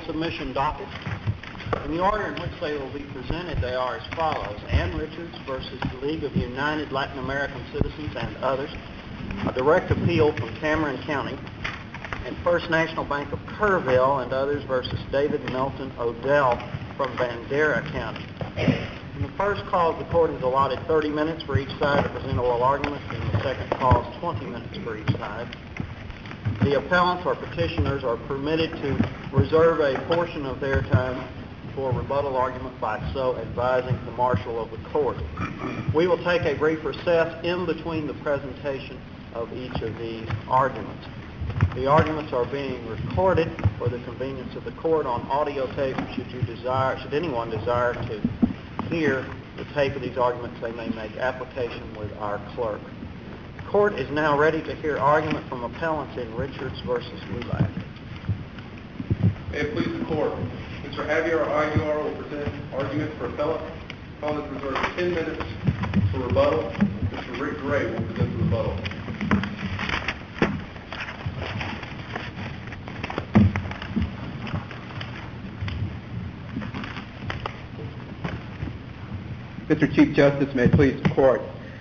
submission docket. In the order in which they will be presented, they are as follows: Ann Richards versus the League of United Latin American Citizens and others, a direct appeal from Cameron County, and First National Bank of Kerrville and others versus David Melton Odell from Bandera County. In the first cause, the court has allotted 30 minutes for each side to present oral arguments. In the second cause, 20 minutes for each side. The appellants or petitioners are permitted to reserve a portion of their time for rebuttal argument by so advising the marshal of the court. We will take a brief recess in between the presentation of each of these arguments. The arguments are being recorded for the convenience of the court on audio tape. Should anyone desire to hear the tape of these arguments, they may make application with our clerk. The court is now ready to hear argument from appellants in Richards versus Lulac. May it please the court. Mr. Javier Aguilar will present argument for appellant. Appellant reserves 10 minutes for rebuttal. Mr. Rick Gray will present the rebuttal. Mr. Chief Justice, may it please the court.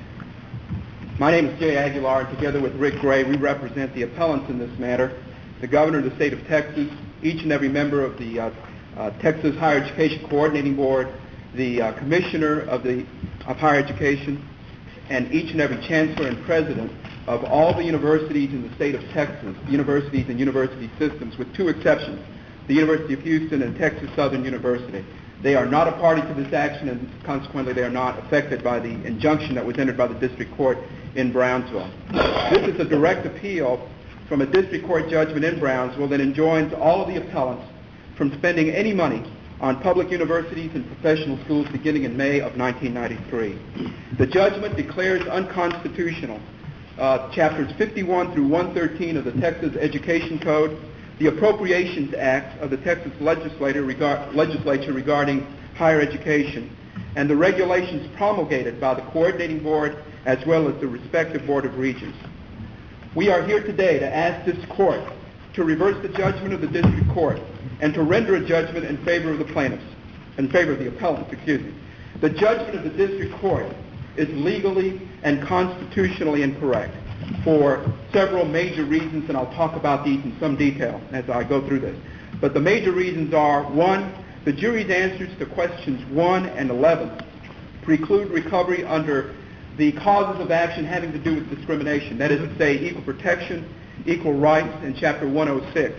My name is Jay Aguilar, and together with Rick Gray, we represent the appellants in this matter, the governor of the state of Texas, each and every member of the Texas Higher Education Coordinating Board, the commissioner of higher education, and each and every chancellor and president of all the universities in the state of Texas, universities and university systems, with two exceptions, the University of Houston and Texas Southern University. They are not a party to this action, and consequently they are not affected by the injunction that was entered by the district court in Brownsville. This is a direct appeal from a district court judgment in Brownsville that enjoins all of the appellants from spending any money on public universities and professional schools beginning in May of 1993. The judgment declares unconstitutional chapters 51 through 113 of the Texas Education Code, the Appropriations Act of the Texas legislature regarding higher education, and the regulations promulgated by the coordinating board as well as the respective board of regents. We are here today to ask this court to reverse the judgment of the district court and to render a judgment in favor of the plaintiffs, in favor of the appellants, The judgment of the district court is legally and constitutionally incorrect for several major reasons, and I'll talk about these in some detail as I go through this. But the major reasons are: 1, the jury's answers to questions 1 and 11 preclude recovery under the causes of action having to do with discrimination, that is to say, equal protection, equal rights in Chapter 106.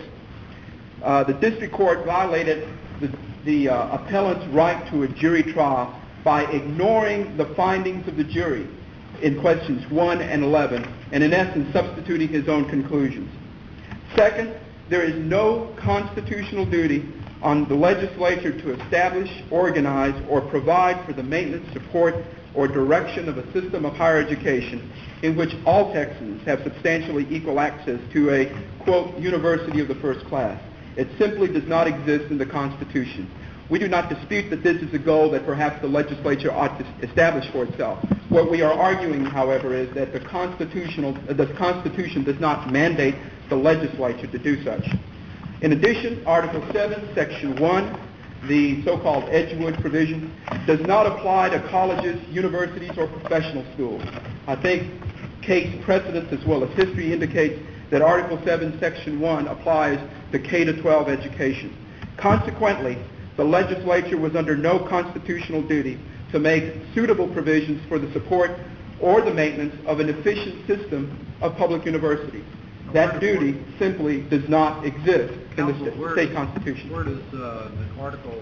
The district court violated the appellant's right to a jury trial by ignoring the findings of the jury in questions 1 and 11, and in essence substituting his own conclusions. Second, there is no constitutional duty on the legislature to establish, organize, or provide for the maintenance, support, or direction of a system of higher education in which all Texans have substantially equal access to a, quote, university of the first class. It simply does not exist in the Constitution. We do not dispute that this is a goal that perhaps the legislature ought to establish for itself. What we are arguing, however, is that the Constitution does not mandate the legislature to do such. In addition, Article 7, Section 1, the so-called Edgewood provision, does not apply to colleges, universities, or professional schools. I think case precedents as well as history indicates that Article 7, Section 1 applies to K-12 education. Consequently, the legislature was under no constitutional duty to make suitable provisions for the support or the maintenance of an efficient system of public universities. That duty simply does not exist in the state constitution. Where does Article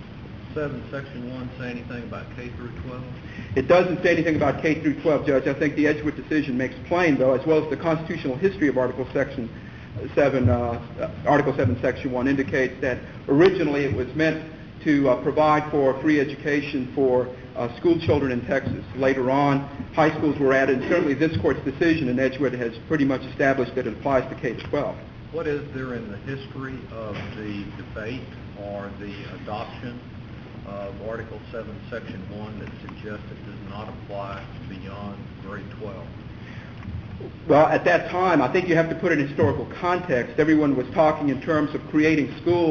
7, Section 1 say anything about K through 12? It doesn't say anything about K through 12, Judge. I think the Edgewood decision makes plain, though, as well as the constitutional history of Article 7, Section 1 indicates that originally it was meant to provide for free education for school children in Texas. Later on, high schools were added, and certainly this court's decision in Edgewood has pretty much established that it applies to K-12. What is there in the history of the debate or the adoption of Article 7, Section 1 that suggests it does not apply beyond grade 12? Well, at that time, I think you have to put it in historical context. Everyone was talking in terms of creating schools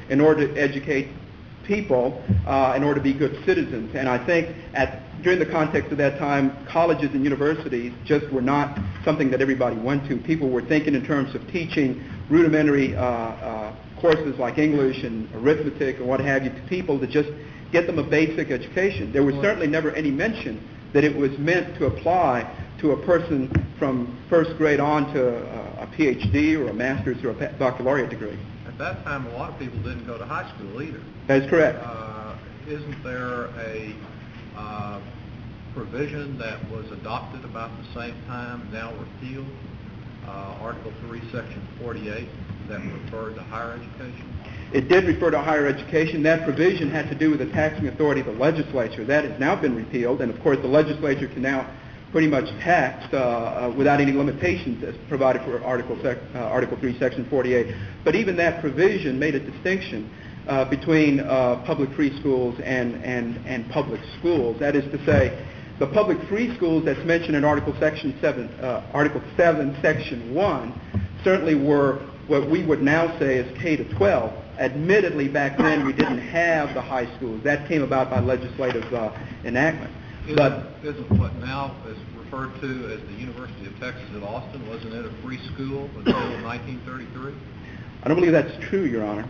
in order to educate people, in order to be good citizens. And I think during the context of that time, colleges and universities just were not something that everybody went to. People were thinking in terms of teaching rudimentary courses like English and arithmetic and what have you to people to just get them a basic education. There was certainly never any mention that it was meant to apply to a person from first grade on to a PhD or a master's or a baccalaureate degree. At that time, a lot of people didn't go to high school either. That is correct. Isn't there a provision that was adopted about the same time, now repealed, Article 3, Section 48, that referred to higher education? It did refer to higher education. That provision had to do with the taxing authority of the legislature. That has now been repealed, and of course the legislature can now pretty much tax without any limitations as provided for Article 3, Section 48. But even that provision made a distinction between public free schools and public schools. That is to say, the public free schools that's mentioned in Article 7, Section 1, certainly were what we would now say is K to 12. Admittedly, back then we didn't have the high schools. That came about by legislative enactment. Isn't what now is referred to as the University of Texas at Austin, wasn't it a free school until 1933? I don't believe that's true, Your Honor.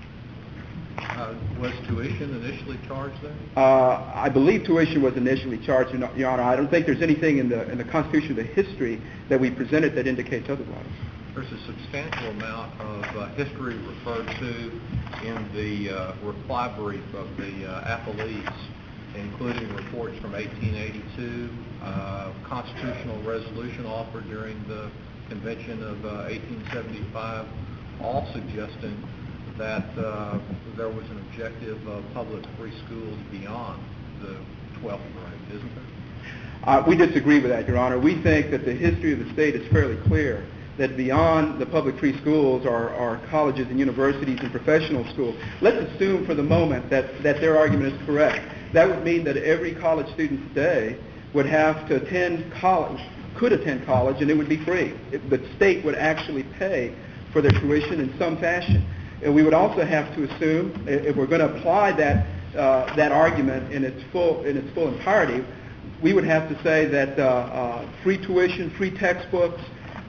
Was tuition initially charged there? I believe tuition was initially charged, Your Honor. I don't think there's anything in the Constitution of the history that we presented that indicates otherwise. There's a substantial amount of history referred to in the reply brief of the appellees, including reports from 1882, constitutional resolution offered during the convention of 1875, all suggesting that there was an objective of public free schools beyond the 12th grade, isn't there? We disagree with that, Your Honor. We think that the history of the state is fairly clear, that beyond the public free schools are colleges and universities and professional schools. Let's assume for the moment that their argument is correct. That would mean that every college student today would have to attend college, could attend college, and it would be free. The state would actually pay for their tuition in some fashion. And we would also have to assume, if we're going to apply that argument in its full entirety, we would have to say that free tuition, free textbooks,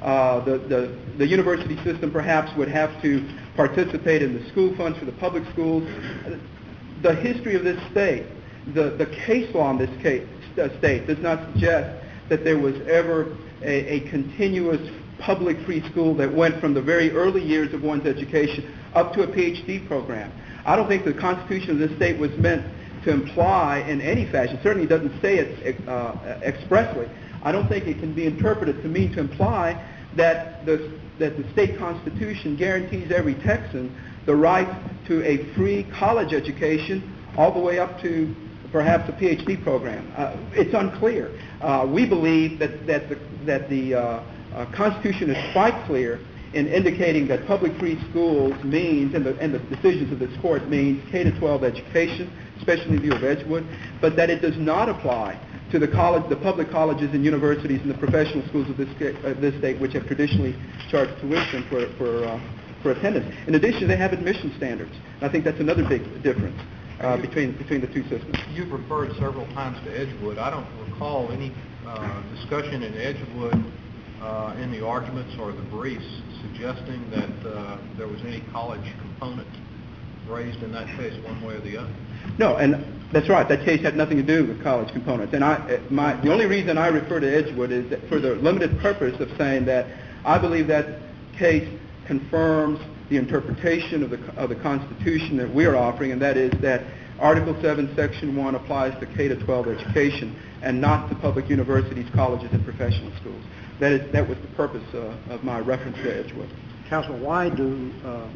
the university system perhaps would have to participate in the school funds for the public schools. The history of this state, the case law in this state does not suggest that there was ever a continuous public free school that went from the very early years of one's education up to a PhD program. I don't think the Constitution of this state was meant to imply in any fashion, certainly it doesn't say it expressly. I don't think it can be interpreted to mean to imply that the state constitution guarantees every Texan the right to a free college education all the way up to perhaps a PhD program. It's unclear. We believe that the Constitution is quite clear in indicating that public free schools means, and the decisions of this court means K to 12 education, especially in view of Edgewood, but that it does not apply to the public colleges and universities and the professional schools of this state, which have traditionally charged tuition for attendance. In addition, they have admission standards. And I think that's another big difference between the two systems. You've referred several times to Edgewood. I don't recall any discussion in Edgewood in the arguments or the briefs suggesting that there was any college component raised in that case one way or the other. No, and that's right. That case had nothing to do with college components. And the only reason I refer to Edgewood is that for the limited purpose of saying that I believe that case confirms the interpretation of the Constitution that we are offering, and that is that Article 7, Section 1 applies to K to 12 education and not to public universities, colleges, and professional schools. That was the purpose of my reference to Edgewood. Counsel, why do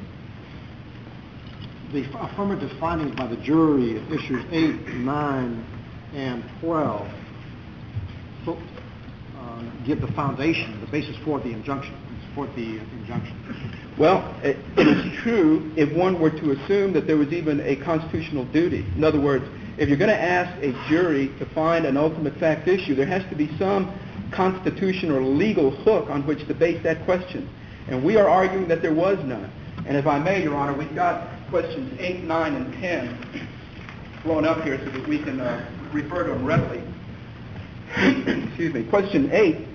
the affirmative findings by the jury of issues 8, 9, and 12 give the foundation, the basis for the injunction, support the injunction? Well, it is true if one were to assume that there was even a constitutional duty. In other words, if you're going to ask a jury to find an ultimate fact issue, there has to be some constitutional or legal hook on which to base that question. And we are arguing that there was none. And if I may, Your Honor, we've got questions 8, 9, and 10 blown up here so that we can refer to them readily. Excuse me. Question 8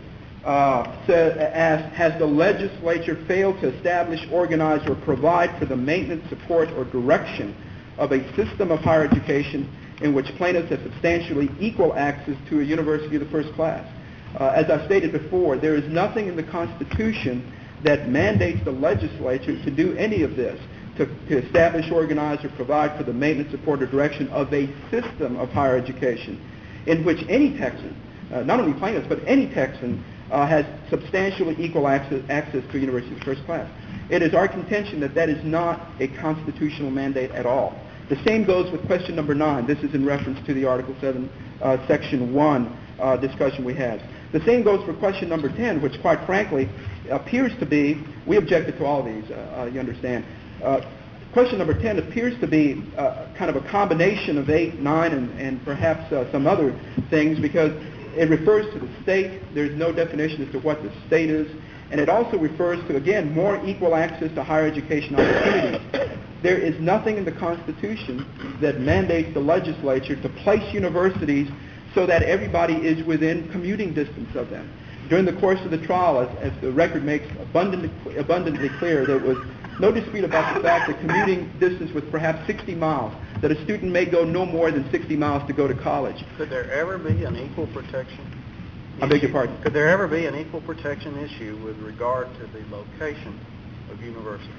asks, has the legislature failed to establish, organize, or provide for the maintenance, support, or direction of a system of higher education in which plaintiffs have substantially equal access to a university of the first class? As I stated before, there is nothing in the Constitution that mandates the legislature to do any of this, to establish, organize, or provide for the maintenance, support, or direction of a system of higher education in which any Texan, not only plaintiffs, but any Texan has substantially equal access to a university of the first class. It is our contention that that is not a constitutional mandate at all. The same goes with question number 9. This is in reference to the Article 7, Section 1 discussion we had. The same goes for question number 10, which quite frankly appears to be, we objected to all these, you understand. Question number 10 appears to be kind of a combination of 8, 9, and perhaps some other things, because it refers to the state. There's no definition as to what the state is. And it also refers to, again, more equal access to higher education opportunities. There is nothing in the Constitution that mandates the legislature to place universities so that everybody is within commuting distance of them. During the course of the trial, as the record makes abundantly clear, there was no dispute about the fact that commuting distance was perhaps 60 miles, that a student may go no more than 60 miles to go to college. Could there ever be an equal protection issue? I beg your pardon? Could there ever be an equal protection issue with regard to the location of universities?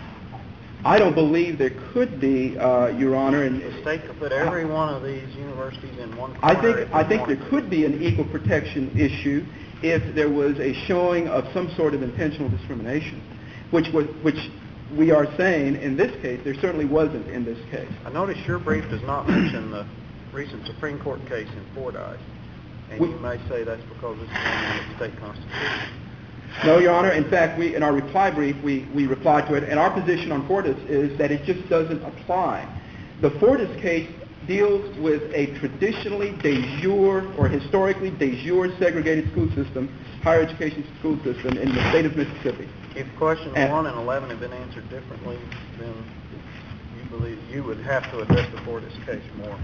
I don't believe there could be, Your Honor. And the state could put every one of these universities in one corner. I think there could be an equal protection issue if there was a showing of some sort of intentional discrimination, which we are saying in this case there certainly wasn't in this case. I notice your brief does not mention the recent Supreme Court case in Fordyce, and you may say that's because it's in the state constitution. No, Your Honor. In fact, in our reply brief, we replied to it, and our position on Fordyce is that it just doesn't apply. The Fordyce case deals with a traditionally de jure or historically de jure segregated school system, higher education school system in the state of Mississippi. If questions 1 and 11 have been answered differently, then you believe you would have to address the Fordyce case more.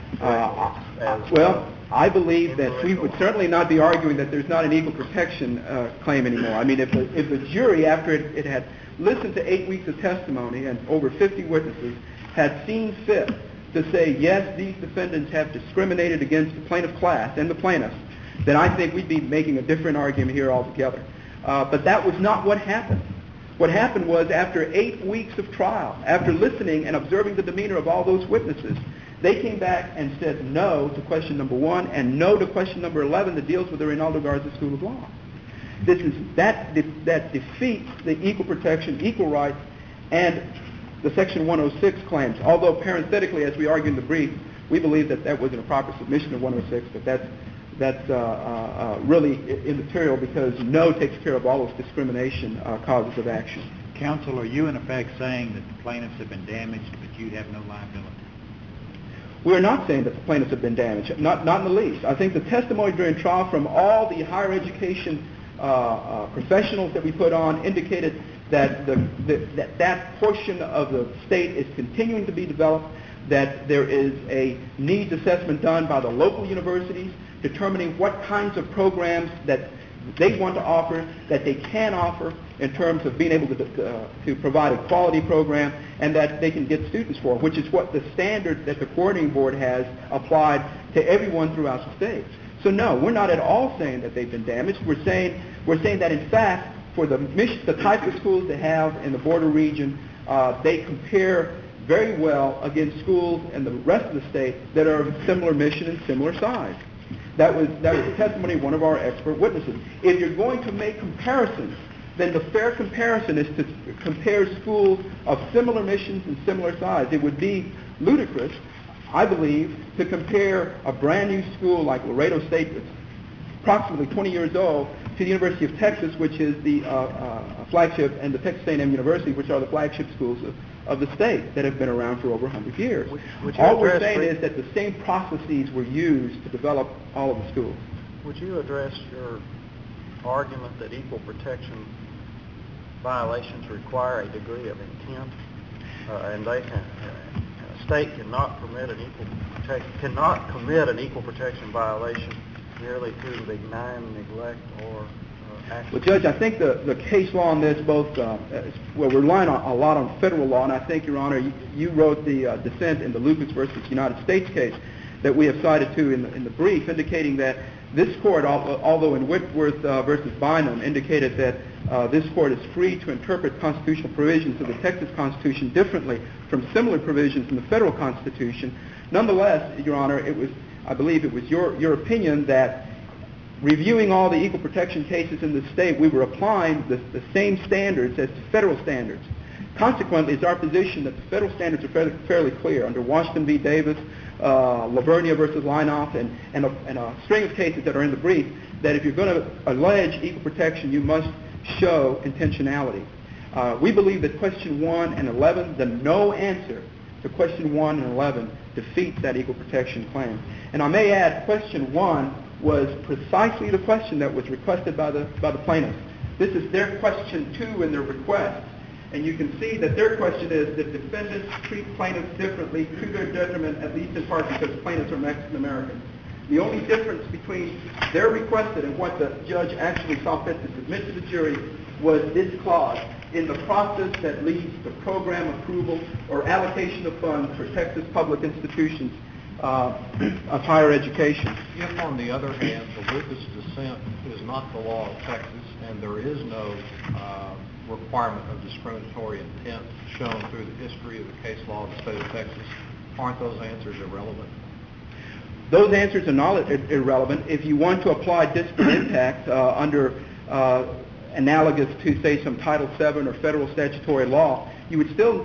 I believe that we would certainly not be arguing that there's not an equal protection claim anymore. I mean, if the jury, after it had listened to 8 weeks of testimony and over 50 witnesses, had seen fit to say, yes, these defendants have discriminated against the plaintiff class and the plaintiffs, then I think we'd be making a different argument here altogether. But that was not what happened. What happened was, after 8 weeks of trial, after listening and observing the demeanor of all those witnesses, they came back and said no to question number 1 and no to question number 11 that deals with the Reynaldo Garza School of Law. That defeats the equal protection, equal rights, and the Section 106 claims. Although parenthetically, as we argue in the brief, we believe that that wasn't a proper submission of 106, but that's really immaterial, because no takes care of all those discrimination causes of action. Counsel, are you in effect saying that the plaintiffs have been damaged, but you have no liability? We're not saying that the plaintiffs have been damaged, not in the least. I think the testimony during trial from all the higher education professionals that we put on indicated that that portion of the state is continuing to be developed, that there is a needs assessment done by the local universities determining what kinds of programs that they want to offer, that they can offer in terms of being able to provide a quality program, and that they can get students for, which is what the standard that the coordinating board has applied to everyone throughout the state. So no, we're not at all saying that they've been damaged. We're saying that in fact, for the type of schools they have in the border region, they compare very well against schools in the rest of the state that are of similar mission and similar size. That was the testimony of one of our expert witnesses. If you're going to make comparisons, then the fair comparison is to compare schools of similar missions and similar size. It would be ludicrous, I believe, to compare a brand new school like Laredo State, that's approximately 20 years old, to the University of Texas, which is the flagship, and the Texas A&M University, which are the flagship schools of the state that have been around for over 100 years. All we're saying is that the same processes were used to develop all of the schools. Would you address your argument that equal protection violations require a degree of intent? and they can. A state cannot commit an equal protection violation merely through the benign neglect or action. Well, Judge, I think the case law on this both, we're relying a lot on federal law, and I think, Your Honor, you wrote the dissent in the Lucas versus United States case that we have cited to in the brief, indicating that this court, although in Whitworth versus Bynum, indicated that this court is free to interpret constitutional provisions of the Texas Constitution differently from similar provisions in the federal Constitution. Nonetheless, Your Honor, I believe it was your opinion that reviewing all the equal protection cases in the state, we were applying the same standards as to federal standards. Consequently, it's our position that the federal standards are fairly clear under Washington v. Davis, Lavernia versus Leinoff, and a string of cases that are in the brief, that if you're going to allege equal protection, you must show intentionality. We believe that question 1 and 11, the no answer to question 1 and 11, defeats that equal protection claim. And I may add, question 1 was precisely the question that was requested by the plaintiffs. This is their question 2 in their request. And you can see that their question is that defendants treat plaintiffs differently to their detriment, at least in part because plaintiffs are Mexican Americans. The only difference between their requested and what the judge actually saw fit to submit to the jury was this clause, in the process that leads to program approval or allocation of funds for Texas public institutions of higher education. If, on the other hand, the Lucas dissent is not the law of Texas and there is no requirement of discriminatory intent shown through the history of the case law of the state of Texas, aren't those answers irrelevant? Those answers are not irrelevant. If you want to apply disparate impact under analogous to, say, some Title VII or federal statutory law, the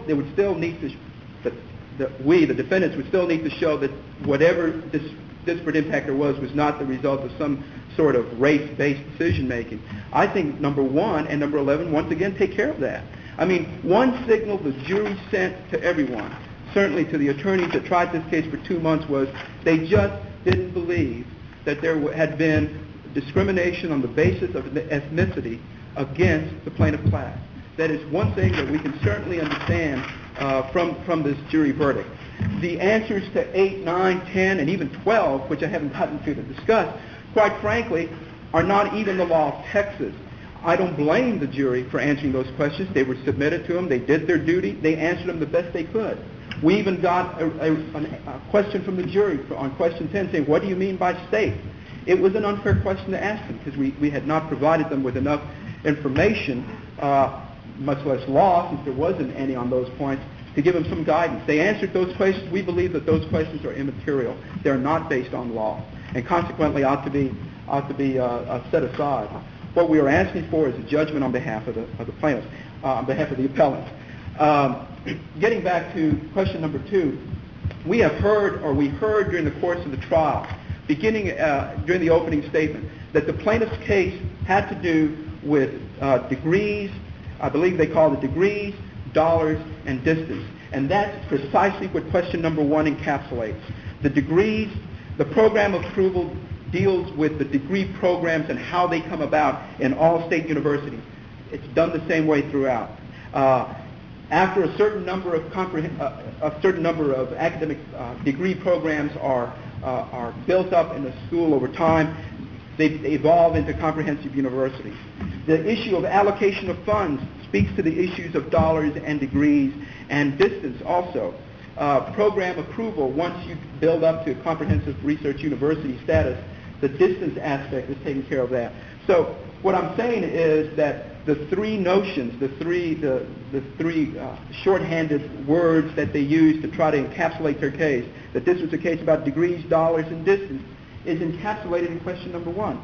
defendants would still need to show that whatever disparate impact there was not the result of some sort of race-based decision-making. I think number 1 and number 11 once again take care of that. I mean, one signal the jury sent to everyone, certainly to the attorneys that tried this case for 2 months, was they just didn't believe that there had been discrimination on the basis of ethnicity against the plaintiff class. That is one thing that we can certainly understand from this jury verdict. The answers to 8, 9, 10, and even 12, which I haven't gotten to discuss, quite frankly, are not even the law of Texas. I don't blame the jury for answering those questions. They were submitted to them. They did their duty. They answered them the best they could. We even got a question from the jury on question 10 saying, what do you mean by state? It was an unfair question to ask them because we had not provided them with enough information, much less law, since there wasn't any on those points, to give them some guidance. They answered those questions. We believe that those questions are immaterial. They're not based on law, and consequently ought to be set aside. What we are asking for is a judgment on behalf of the plaintiffs, on behalf of the appellants. Getting back to question number 2, we heard during the course of the trial, beginning during the opening statement, that the plaintiff's case had to do with degrees. I believe they called it degrees, dollars, and distance. And that's precisely what question number 1 encapsulates. The degrees, the program approval deals with the degree programs and how they come about in all state universities. It's done the same way throughout. After a certain number of academic degree programs are built up in the school over time, they evolve into comprehensive universities. The issue of allocation of funds speaks to the issues of dollars and degrees and distance also. Program approval, once you build up to comprehensive research university status, the distance aspect is taking care of that. So what I'm saying is that the 3 notions, the three shorthanded words that they use to try to encapsulate their case, that this was a case about degrees, dollars, and distance, is encapsulated in question number 1.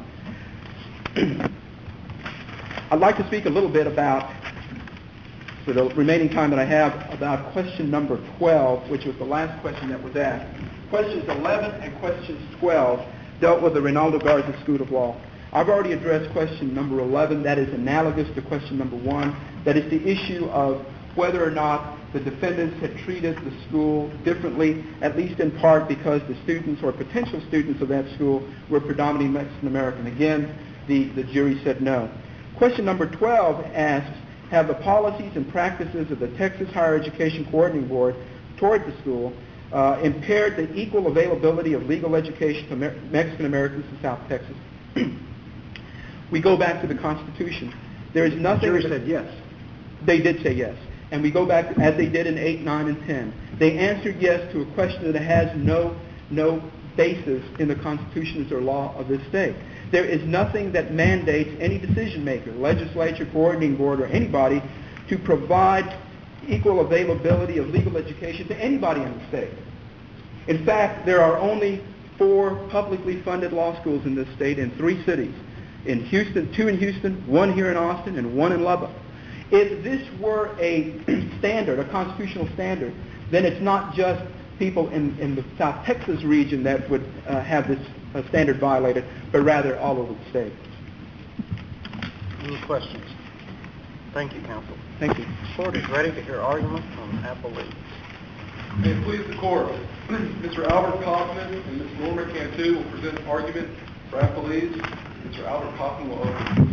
I'd like to speak a little bit about, for the remaining time that I have, about question number 12, which was the last question that was asked. Questions 11 and questions 12 dealt with the Reynaldo Garza School of Law. I've already addressed question number 11. That is analogous to question number 1. That is the issue of whether or not the defendants had treated the school differently, at least in part because the students or potential students of that school were predominantly Mexican American. Again, the jury said no. Question number 12 asks, have the policies and practices of the Texas Higher Education Coordinating Board toward the school impaired the equal availability of legal education to Mexican Americans in South Texas. We go back to the Constitution. There is nothing... The jury said yes. They did say yes. And we go back, as they did in 8, 9, and 10. They answered yes to a question that has no basis in the constitutions or law of this state. There is nothing that mandates any decision maker, legislature, coordinating board, or anybody to provide equal availability of legal education to anybody in the state. In fact, there are only 4 publicly funded law schools in this state in 3 cities. In Houston, 2 in Houston, 1 here in Austin, and 1 in Lubbock. If this were a standard, a constitutional standard, then it's not just people in the South Texas region that would have this standard violated, but rather all over the state. Any questions? Thank you, counsel. Thank you. The court is ready to hear argument from appellees. May it please the court, Mr. Albert Kaufman and Ms. Norma Cantu will present argument for appellees. Mr. Albert Kaufman will open.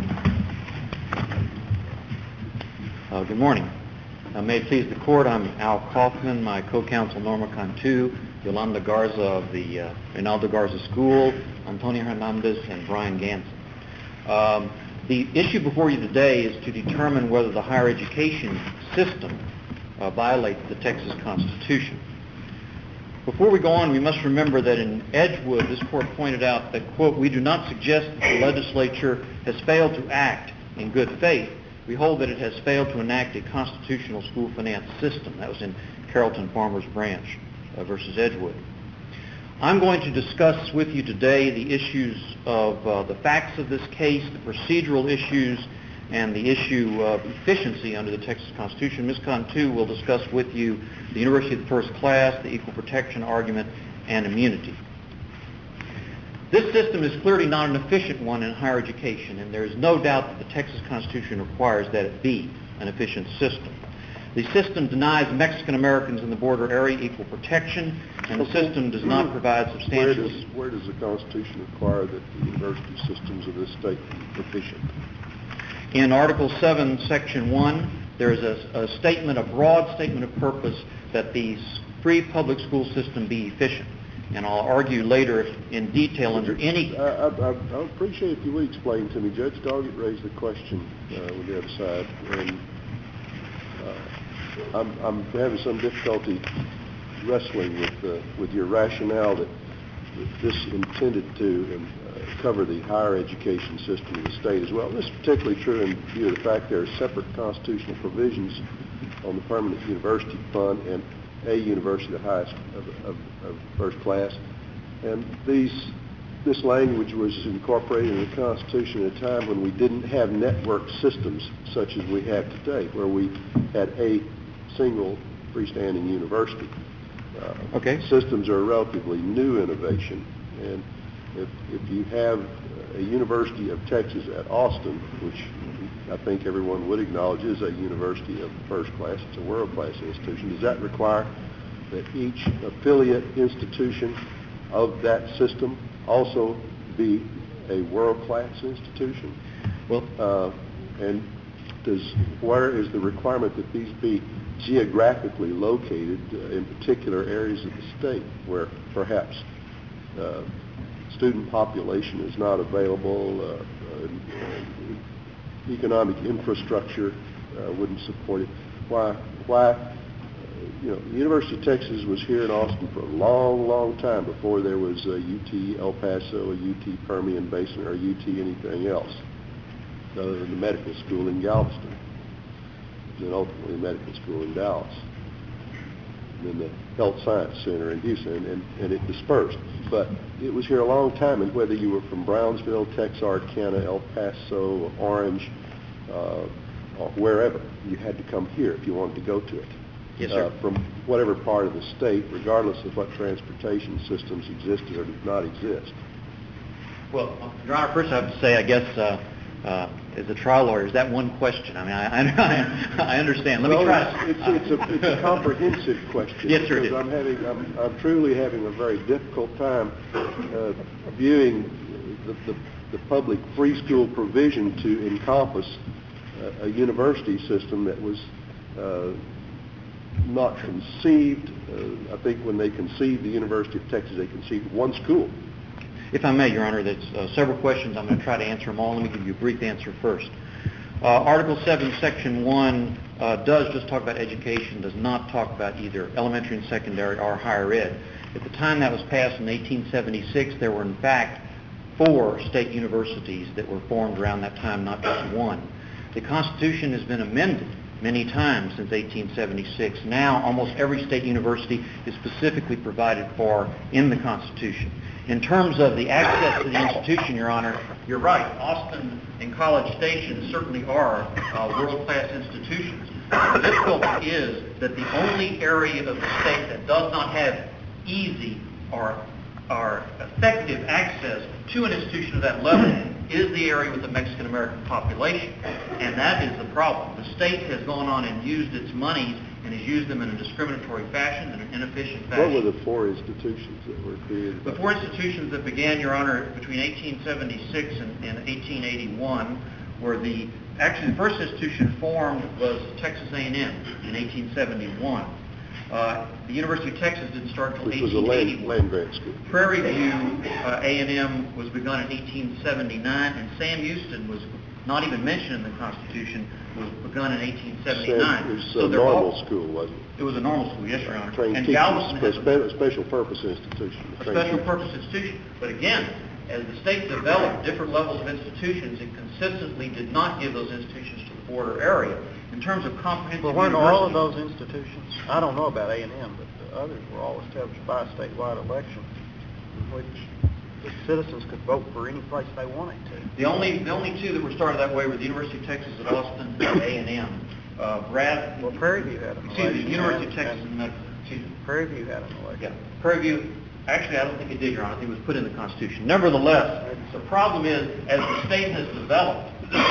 Good morning. May it please the court, I'm Al Kaufman, my co-counsel Norma Cantu, Yolanda Garza of the Reynaldo Garza School, Antonio Hernandez, and Brian Ganson. The issue before you today is to determine whether the higher education system violates the Texas Constitution. Before we go on, we must remember that in Edgewood, this court pointed out that, quote, we do not suggest that the legislature has failed to act in good faith. We hold that it has failed to enact a constitutional school finance system. That was in Carrollton Farmers Branch versus Edgewood. I'm going to discuss with you today the issues of the facts of this case, the procedural issues, and the issue of efficiency under the Texas Constitution. Ms. Cantu will discuss with you the University of the First Class, the equal protection argument, and immunity. This system is clearly not an efficient one in higher education, and there is no doubt that the Texas Constitution requires that it be an efficient system. The system denies Mexican Americans in the border area equal protection, and the system does not provide substantial... Where does the Constitution require that the university systems of this state be efficient? In Article 7, Section 1, there is a statement, a broad statement of purpose that the free public school system be efficient. And I'll argue later in detail under any... I appreciate if you would explain to me. Judge Doggett raised the question with the other side, and I'm having some difficulty wrestling with your rationale that this intended to cover the higher education system of the state as well. This is particularly true in view of the fact there are separate constitutional provisions on the permanent university fund and a university, the highest of first class. And this language was incorporated in the Constitution at a time when we didn't have network systems such as we have today, where we had a single freestanding university. Systems are a relatively new innovation, and if you have a University of Texas at Austin, which I think everyone would acknowledge is a university of first class, it's a world-class institution, does that require that each affiliate institution of that system also be a world-class institution? Well, and where is the requirement that these be geographically located in particular areas of the state where perhaps student population is not available, economic infrastructure wouldn't support it? Why? The University of Texas was here in Austin for a long, long time before there was a UT El Paso, a UT Permian Basin, or a UT anything else, other than the medical school in Galveston, and ultimately a medical school in Dallas, and then the Health Science Center in Houston, and it dispersed. But it was here a long time, and whether you were from Brownsville, Texarkana, El Paso, Orange, or wherever, you had to come here if you wanted to go to it. Yes, sir. From whatever part of the state, regardless of what transportation systems existed or did not exist. Well, Your Honor, first I have to say, I guess, as a trial lawyer, is that one question? I mean, I understand. Let me try. It's a comprehensive question. Yes, sir. Because I'm truly having a very difficult time viewing the public free school provision to encompass a university system that was not conceived. I think when they conceived the University of Texas, they conceived one school. If I may, Your Honor, that's several questions. I'm going to try to answer them all. Let me give you a brief answer first. Article 7, Section 1 does just talk about education, does not talk about either elementary and secondary or higher ed. At the time that was passed in 1876, there were in fact 4 state universities that were formed around that time, not just one. The Constitution has been amended many times since 1876. Now, almost every state university is specifically provided for in the Constitution. In terms of the access to the institution, Your Honor, you're right. Austin and College Station certainly are world-class institutions. The difficulty is that the only area of the state that does not have easy or effective access to an institution of that level is the area with the Mexican-American population, and that is the problem. The state has gone on and used its monies and has used them in a discriminatory fashion, in an inefficient fashion. What were the 4 institutions that were created? The 4 institutions that began, Your Honor, between 1876 and 1881 were the first institution formed was Texas A&M in 1871. The University of Texas didn't start until 1881. Which was a land grant school. Prairie View A&M was begun in 1879, and Sam Houston was not even mentioned in the Constitution, was begun in 1879. It was a normal school, wasn't it? It was a normal school, yes, Your Honor. Trained And teachers, Galveston has a special purpose institution. a special purpose institution. But again, as the state developed different levels of institutions, it consistently did not give those institutions to the border area. In terms of comprehensive Well, weren't university, all of those institutions, I don't know about A&M, but the others were all established by a statewide election in which the citizens could vote for any place they wanted to. The only 2 that were started that way were the University of Texas at Austin and A&M. Well, Prairie View had an election. The University of Texas and Medical. Prairie View had an election. Yeah, Prairie View. Actually, I don't think it did, Your Honor. I think it was put in the Constitution. Nevertheless, the problem is, as the state has developed,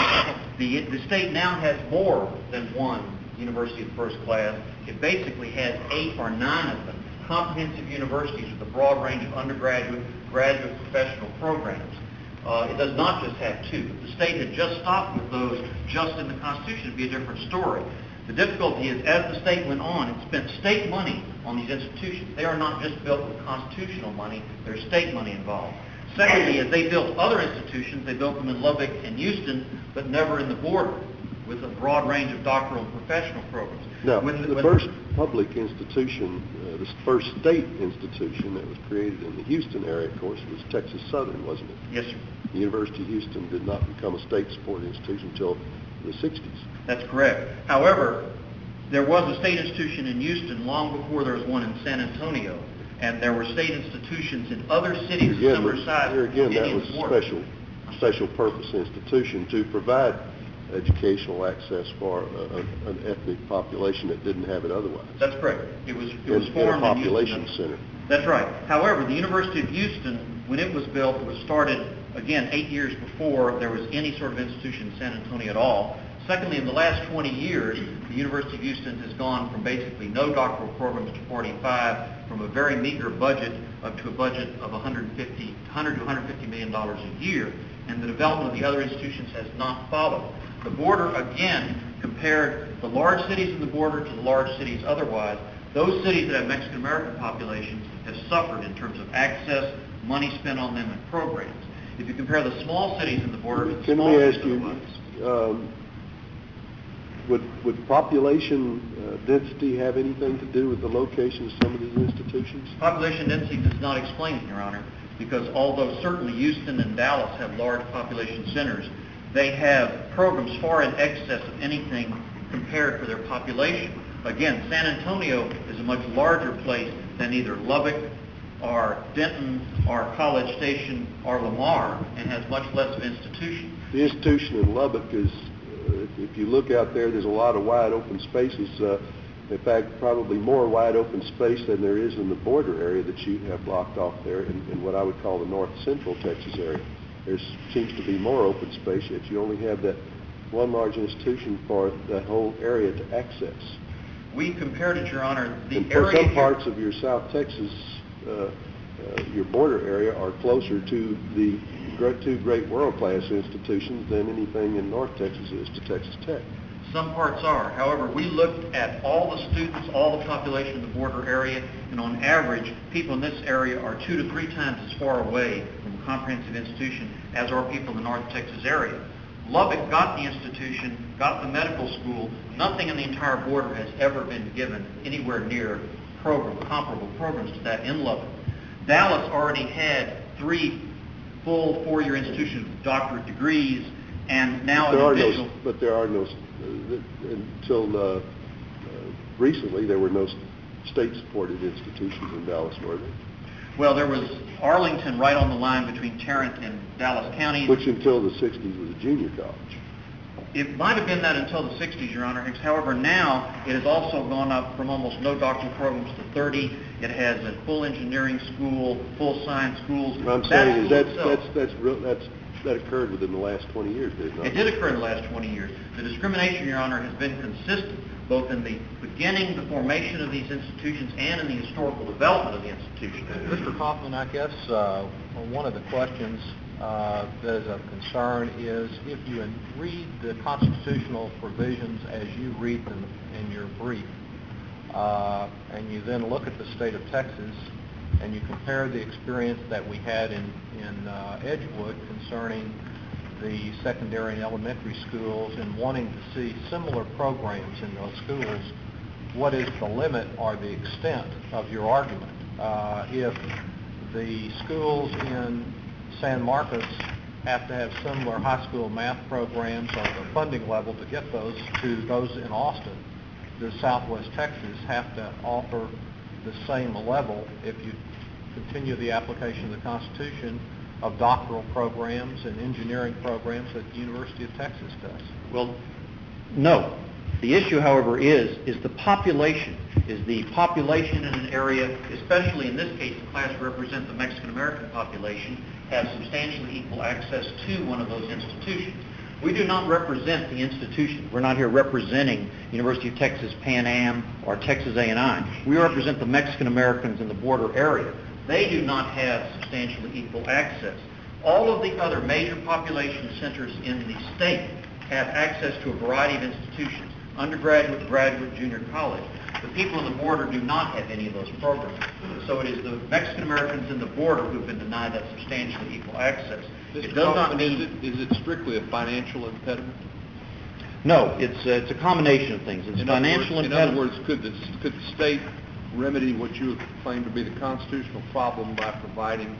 the state now has more than one university of first class. It basically has 8 or 9 of them, comprehensive universities with a broad range of undergraduate, graduate, professional programs. It does not just have 2. If the state had just stopped with those just in the Constitution, it would be a different story. The difficulty is, as the state went on, it spent state money on these institutions. They are not just built with constitutional money, there's state money involved. Secondly, as they built other institutions, they built them in Lubbock and Houston, but never in the border, with a broad range of doctoral and professional programs. Now, the first public institution, the first state institution that was created in the Houston area, of course, was Texas Southern, wasn't it? Yes, sir. The University of Houston did not become a state-supported institution until the 60s. That's correct. However, there was a state institution in Houston long before there was one in San Antonio, and there were state institutions in other cities of similar size. Here again, that was a special purpose institution to provide educational access for an ethnic population that didn't have it otherwise. That's correct. It was formed in a population center. That's right. However, the University of Houston, when it was built, it was started, again, 8 years before there was any sort of institution in San Antonio at all. Secondly, in the last 20 years, the University of Houston has gone from basically no doctoral programs to 45, from a very meager budget up to a budget of $100 to $150 million a year, and the development of the other institutions has not followed. The border, again, compared the large cities in the border to the large cities otherwise, those cities that have Mexican-American populations have suffered in terms of access, money spent on them, and programs. If you compare the small cities in the border to the small cities otherwise. Would population density have anything to do with the location of some of these institutions? Population density does not explain it, Your Honor, because although certainly Houston and Dallas have large population centers, they have programs far in excess of anything compared to their population. Again, San Antonio is a much larger place than either Lubbock or Denton or College Station or Lamar, and has much less of institutions. The institution in Lubbock is, if you look out there, there's a lot of wide open spaces. In fact, probably more wide open space than there is in the border area that you have blocked off there in what I would call the north central Texas area. There seems to be more open space, yet you only have that one large institution for that whole area to access. We compared it, Your Honor, and for some parts of your South Texas, your border area are closer to the two great world-class institutions than anything in North Texas is to Texas Tech. Some parts are. However, we looked at all the students, all the population in the border area, and on average, people in this area are 2 to 3 times as far away from a comprehensive institution as are people in the North Texas area. Lubbock got the institution, got the medical school. Nothing in the entire border has ever been given anywhere near comparable programs to that in Lubbock. Dallas already had 3 full 4-year institutions with doctorate degrees, and now But there are no, until recently, there were no state-supported institutions in Dallas, were there? Well, there was Arlington right on the line between Tarrant and Dallas counties. Which until the 60s was a junior college. It might have been that until the 60s, Your Honor. However, now it has also gone up from almost no doctoral programs to 30. It has a full engineering school, full science schools. What I'm saying is that occurred within the last 20 years, did it not? It did occur in the last 20 years. The discrimination, Your Honor, has been consistent, both in the beginning, the formation of these institutions, and in the historical development of the institution. Mr. Kaufman, I guess one of the questions that is of concern is if you read the constitutional provisions as you read them in your brief, and you then look at the state of Texas, and you compare the experience that we had in Edgewood concerning the secondary and elementary schools and wanting to see similar programs in those schools, what is the limit or the extent of your argument? If the schools in San Marcos have to have similar high school math programs or the funding level to get those to those in Austin, does Southwest Texas have to offer the same level if you continue the application of the Constitution of doctoral programs and engineering programs that the University of Texas does? Well, no. The issue, however, is the population. Is the population in an area, especially in this case, the class represents the Mexican-American population, have substantially equal access to one of those institutions? We do not represent the institution. We're not here representing University of Texas Pan Am or Texas A&I. We represent the Mexican-Americans in the border area. They do not have substantially equal access. All of the other major population centers in the state have access to a variety of institutions, undergraduate, graduate, junior college. The people in the border do not have any of those programs. So it is the Mexican-Americans in the border who have been denied that substantially equal access. It does not mean... Is it strictly a financial impediment? No, it's a combination of things. It's financial impediment. In other words, could the state remedy what you claim to be the constitutional problem by providing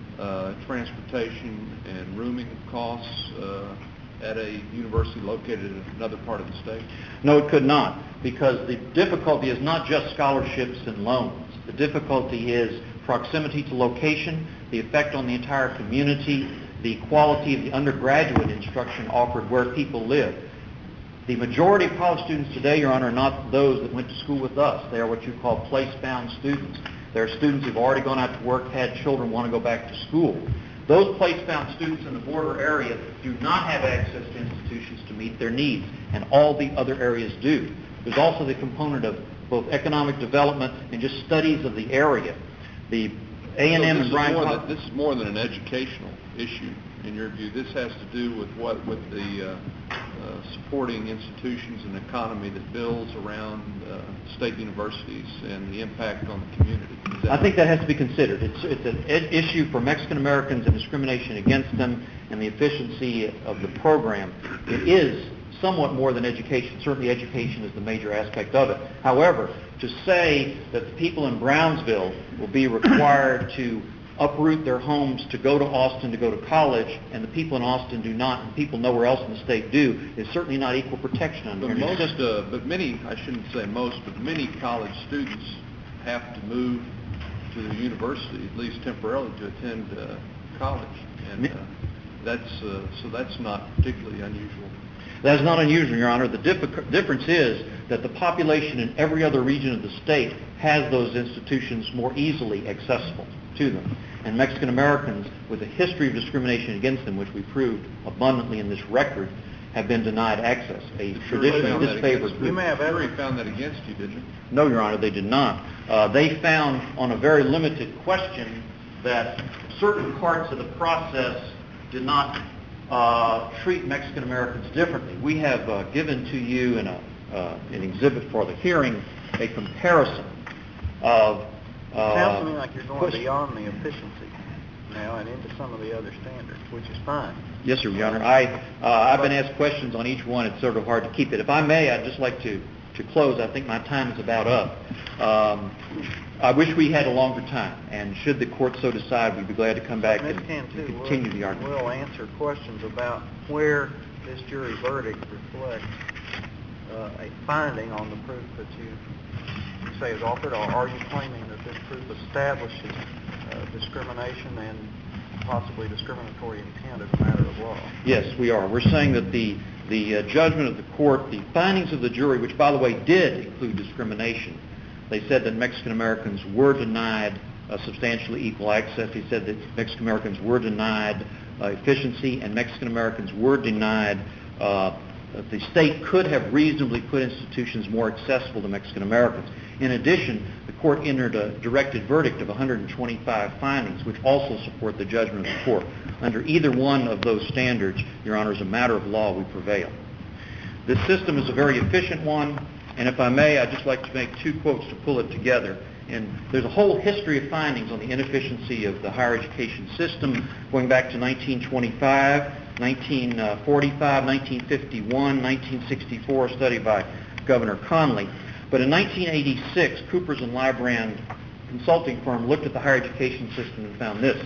transportation and rooming costs at a university located in another part of the state? No, it could not, because the difficulty is not just scholarships and loans. The difficulty is proximity to location, the effect on the entire community, the quality of the undergraduate instruction offered where people live. The majority of college students today, Your Honor, are not those that went to school with us. They are what you call place-bound students. They're students who've already gone out to work, had children, want to go back to school. Those place-bound students in the border area do not have access to institutions to meet their needs, and all the other areas do. There's also the component of both economic development and just studies of the area. The A&M and Bryan... This is more than an educational issue, in your view. This has to do with the supporting institutions and economy that builds around state universities and the impact on the community. I think that has to be considered. It's an issue for Mexican Americans and discrimination against them and the efficiency of the program. It is somewhat more than education. Certainly education is the major aspect of it. However, to say that the people in Brownsville will be required to uproot their homes to go to Austin to go to college, and the people in Austin do not, and people nowhere else in the state do, is certainly not equal protection under the system. But many, I shouldn't say most, but many college students have to move to the university, at least temporarily, to attend college, and that's not particularly unusual. That is not unusual, Your Honor. The difference is that the population in every other region of the state has those institutions more easily accessible to them. And Mexican Americans, with a history of discrimination against them, which we proved abundantly in this record, have been denied access. A traditionally disfavored group. You may have already found that against you, didn't you? No, Your Honor, they did not. They found on a very limited question that certain parts of the process did not treat Mexican Americans differently. We have given to you in an exhibit for the hearing a comparison of... It sounds to me like you're going beyond the efficiency now and into some of the other standards, which is fine. Yes, sir, Your Honor. I've been asked questions on each one. It's sort of hard to keep it. If I may, I'd just like to close. I think my time is about up. I wish we had a longer time, and should the court so decide, we'd be glad to come back and continue the argument. We'll answer questions about where this jury verdict reflects a finding on the proof that you say is offered, or are you claiming that this proof establishes discrimination and possibly discriminatory intent as a matter of law? Yes, we are. We're saying that the judgment of the court, the findings of the jury, which, by the way, did include discrimination. They said that Mexican Americans were denied substantially equal access. He said that Mexican Americans were denied efficiency, and Mexican Americans were denied the state could have reasonably put institutions more accessible to Mexican Americans. In addition, the court entered a directed verdict of 125 findings, which also support the judgment of the court. Under either one of those standards, Your Honor, as a matter of law, we prevail. This system is a very efficient one, and if I may, I'd just like to make two quotes to pull it together. And there's a whole history of findings on the inefficiency of the higher education system going back to 1925, 1945, 1951, 1964, a study by Governor Conley. But in 1986, Coopers & Lybrand consulting firm looked at the higher education system and found this.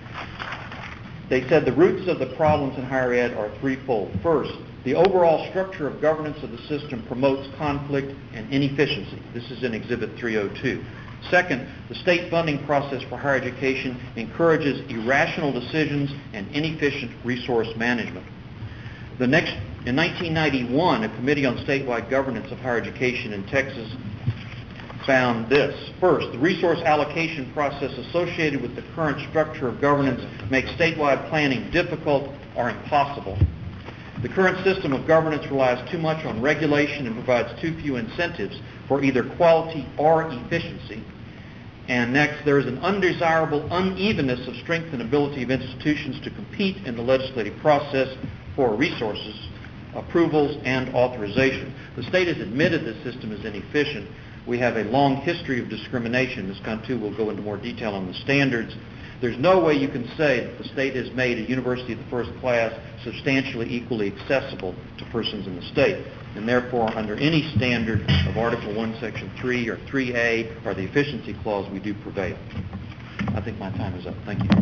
They said the roots of the problems in higher ed are threefold. First, the overall structure of governance of the system promotes conflict and inefficiency. This is in Exhibit 302. Second, the state funding process for higher education encourages irrational decisions and inefficient resource management. In 1991, a committee on statewide governance of higher education in Texas found this. First, the resource allocation process associated with the current structure of governance makes statewide planning difficult or impossible. The current system of governance relies too much on regulation and provides too few incentives for either quality or efficiency. And next, there is an undesirable unevenness of strength and ability of institutions to compete in the legislative process for resources, approvals, and authorization. The state has admitted the system is inefficient. We have a long history of discrimination. Ms. Cantu will go into more detail on the standards. There's no way you can say that the state has made a university of the first class substantially equally accessible to persons in the state. And therefore, under any standard of Article 1, Section 3 or 3A or the efficiency clause, we do prevail. I think my time is up. Thank you.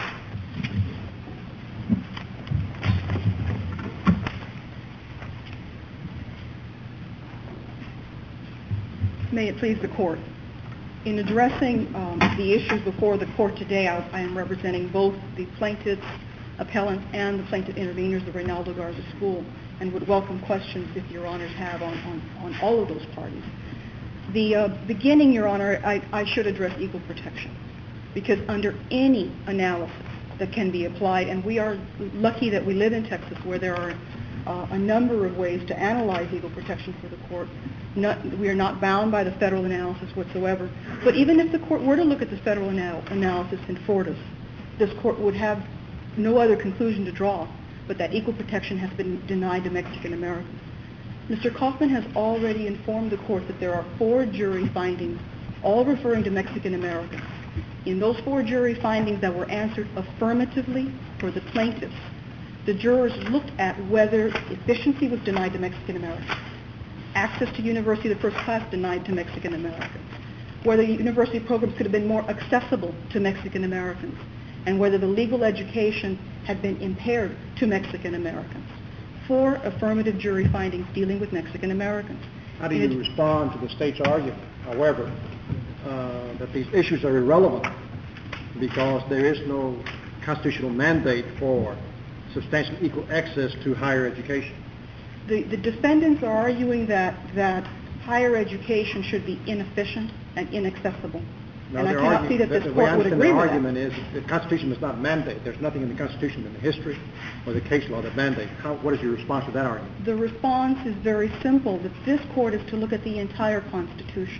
May it please the Court. In addressing the issues before the Court today, I am representing both the plaintiffs, appellants, and the plaintiff interveners of Reynaldo Garza School, and would welcome questions if Your Honors have on all of those parties. The beginning, Your Honor, I should address equal protection, because under any analysis that can be applied, and we are lucky that we live in Texas where there are a number of ways to analyze equal protection for the Court. We are not bound by the federal analysis whatsoever. But even if the Court were to look at the federal analysis in Fortis, this Court would have no other conclusion to draw but that equal protection has been denied to Mexican Americans. Mr. Kaufman has already informed the Court that there are 4 jury findings, all referring to Mexican Americans. In those 4 jury findings that were answered affirmatively for the plaintiffs, the jurors looked at whether efficiency was denied to Mexican Americans, access to university of the first class denied to Mexican Americans, whether university programs could have been more accessible to Mexican Americans, and whether the legal education had been impaired to Mexican Americans. 4 affirmative jury findings dealing with Mexican Americans. How do you respond to the state's argument, however, that these issues are irrelevant because there is no constitutional mandate for substantially equal access to higher education? The defendants are arguing that higher education should be inefficient and inaccessible. No, and I cannot see that this Court would agree with that. The argument is the Constitution does not mandate. There's nothing in the Constitution in the history or the case law that mandates. What is your response to that argument? The response is very simple, that this Court is to look at the entire Constitution,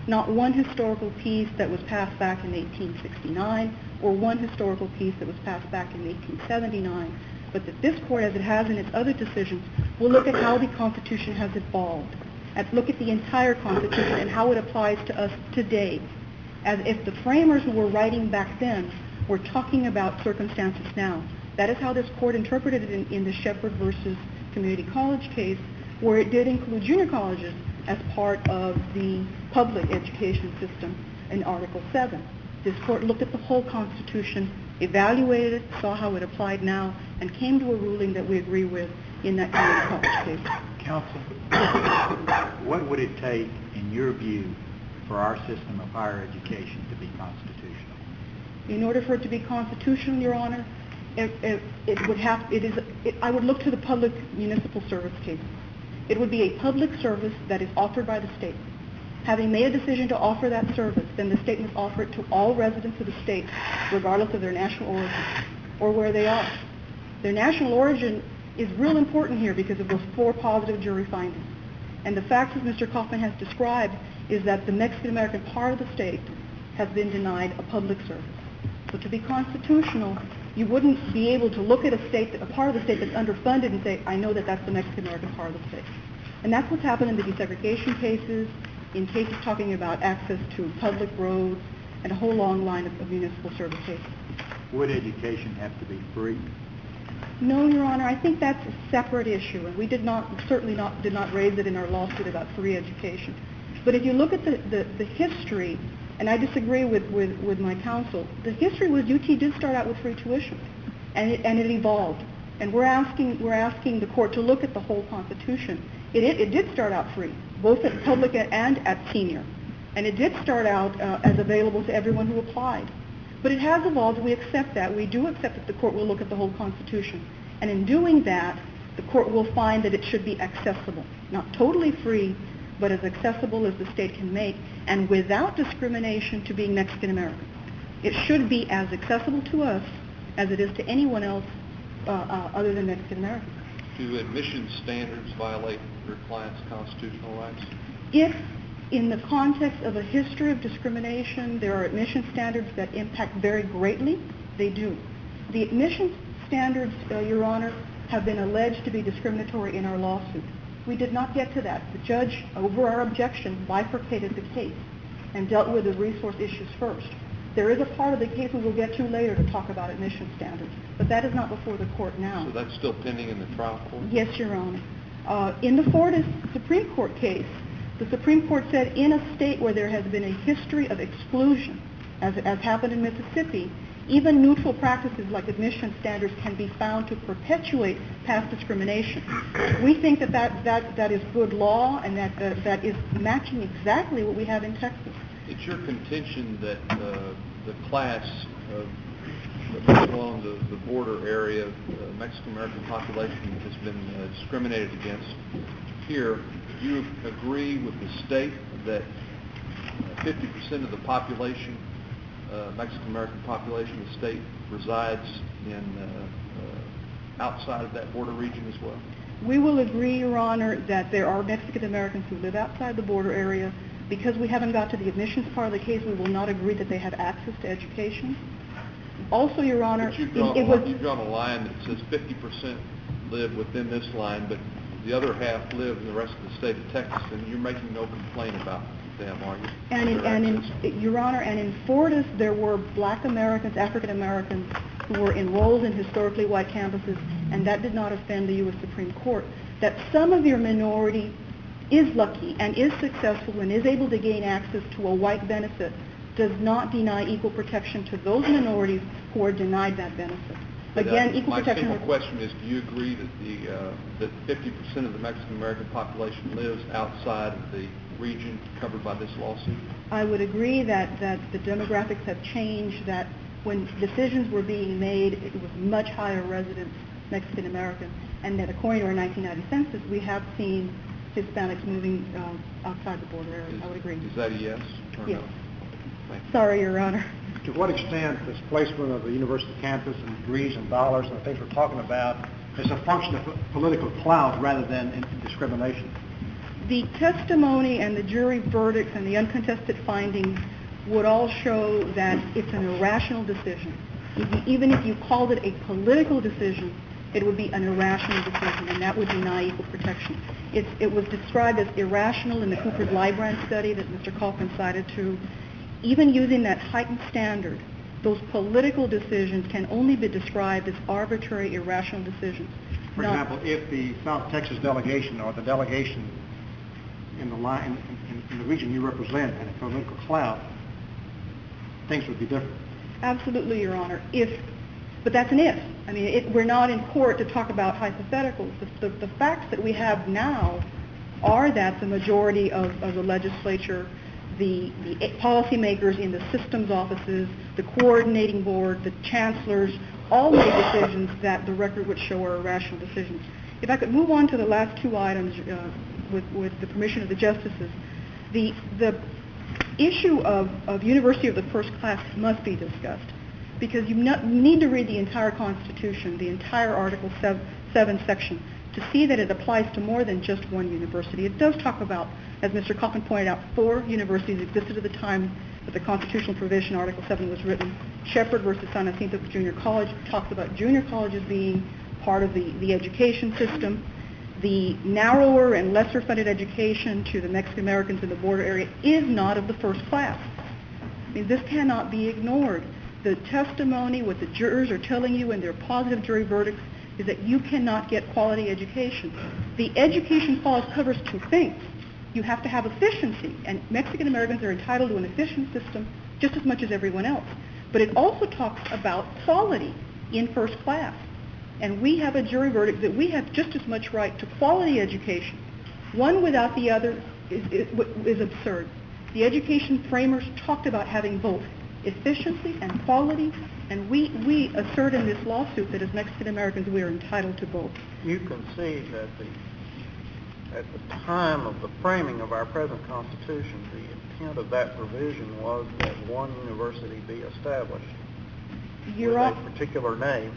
not one historical piece that was passed back in 1869 or one historical piece that was passed back in 1879, but that this Court, as it has in its other decisions, will look at how the Constitution has evolved, and look at the entire Constitution and how it applies to us today, as if the framers who were writing back then were talking about circumstances now. That is how this Court interpreted it in the Shepherd versus Community College case, where it did include junior colleges as part of the public education system in Article 7. This Court looked at the whole Constitution, evaluated it, saw how it applied now, and came to a ruling that we agree with in that community college case. Counsel, what would it take, in your view, for our system of higher education to be constitutional? In order for it to be constitutional, Your Honor, I would look to the public municipal service case. It would be a public service that is offered by the state. Having made a decision to offer that service, then the state must offer it to all residents of the state, regardless of their national origin or where they are. Their national origin is real important here because of those 4 positive jury findings. And the facts that Mr. Kaufman has described is that the Mexican-American part of the state has been denied a public service. So to be constitutional, you wouldn't be able to look at a part of the state that's underfunded and say, I know that that's the Mexican-American part of the state. And that's what's happened in the desegregation cases, in cases talking about access to public roads, and a whole long line of municipal service cases. Would education have to be free? No, Your Honor, I think that's a separate issue, and we did not raise it in our lawsuit about free education. But if you look at the history, and I disagree with my counsel, the history was UT did start out with free tuition, and it evolved. And we're asking the Court to look at the whole Constitution. It did start out free, both at public and at senior. And it did start out as available to everyone who applied. But it has evolved. We accept that. We do accept that the Court will look at the whole Constitution. And in doing that, the Court will find that it should be accessible. Not totally free, but as accessible as the state can make, and without discrimination to being Mexican American. It should be as accessible to us as it is to anyone else other than Mexican Americans. Do admission standards violate your client's constitutional rights? If, in the context of a history of discrimination, there are admission standards that impact very greatly, they do. The admission standards, Your Honor, have been alleged to be discriminatory in our lawsuit. We did not get to that. The judge, over our objection, bifurcated the case and dealt with the resource issues first. There is a part of the case we will get to later to talk about admission standards, but that is not before the Court now. So that's still pending in the trial court? Yes, Your Honor. In the Fortis Supreme Court case, the Supreme Court said in a state where there has been a history of exclusion, as happened in Mississippi, even neutral practices like admission standards can be found to perpetuate past discrimination. We think that is good law, and that is matching exactly what we have in Texas. It's your contention that the class that lives along the border area, the Mexican-American population, has been discriminated against. Here, do you agree with the state that 50% of the population, Mexican-American population of the state, resides in outside of that border region as well? We will agree, Your Honor, that there are Mexican-Americans who live outside the border area. Because we haven't got to the admissions part of the case, we will not agree that they have access to education. Also, Your Honor, but you've drawn a line that says 50% live within this line, but the other half live in the rest of the state of Texas, and you're making no complaint about them, are you? Your Honor, and in Fortis, there were Black Americans, African Americans, who were enrolled in historically white campuses, and that did not offend the U.S. Supreme Court. That some of your minority is lucky and is successful and is able to gain access to a white benefit does not deny equal protection to those minorities who are denied that benefit. Again, equal protection... My simple question is, do you agree that 50% of the Mexican-American population lives outside of the region covered by this lawsuit? I would agree that the demographics have changed, that when decisions were being made, it was much higher residents, Mexican-American, and that according to our 1990 census, we have seen Hispanics moving outside the border area. I would agree. Is that a yes or yes. No? Thank you. Sorry, Your Honor. To what extent this placement of the university campus and degrees and dollars and the things we're talking about is a function of political clout rather than discrimination? The testimony and the jury verdicts and the uncontested findings would all show that it's an irrational decision. Even if you called it a political decision, it would be an irrational decision, and that would deny equal protection. It was described as irrational in the Cooper's-Lybrand study that Mr. Kaufman cited to. Even using that heightened standard, those political decisions can only be described as arbitrary, irrational decisions. For example, if the South Texas delegation or the delegation in the region you represent had a political clout, things would be different. Absolutely, Your Honor. But that's an if. I mean, we're not in court to talk about hypotheticals. The facts that we have now are that the majority of the legislature, the policymakers in the systems offices, the coordinating board, the chancellors, all made decisions that the record would show are irrational decisions. If I could move on to the last two items with the permission of the justices, the issue of University of the First Class must be discussed because you need to read the entire Constitution, the entire Article 7 section, to see that it applies to more than just one university. It does talk about, as Mr. Kaufman pointed out, 4 universities existed at the time that the constitutional provision, Article 7, was written. Shepherd versus San Jacinto Junior College talks about junior colleges being part of the education system. The narrower and lesser funded education to the Mexican Americans in the border area is not of the first class. I mean, this cannot be ignored. The testimony, what the jurors are telling you in their positive jury verdicts, is that you cannot get quality education. The education clause covers 2 things. You have to have efficiency, and Mexican Americans are entitled to an efficient system just as much as everyone else. But it also talks about quality in first class. And we have a jury verdict that we have just as much right to quality education. One without the other is absurd. The education framers talked about having both efficiency and quality, and we assert in this lawsuit that as Mexican Americans we are entitled to both. You can see that at the time of the framing of our present Constitution, the intent of that provision was that one university be established with a particular name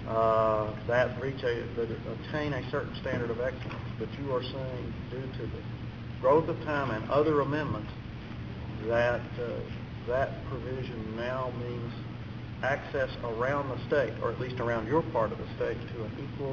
that attain a certain standard of excellence. But you are saying, due to the growth of time and other amendments, that that provision now means access around the state, or at least around your part of the state, to an equal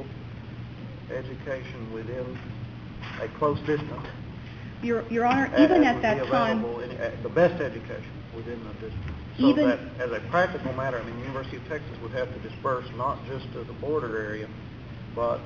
education within a close distance. Your Honor, even at that time, the best education within the district. So that, as a practical matter, I mean, the University of Texas would have to disperse not just to the border area, but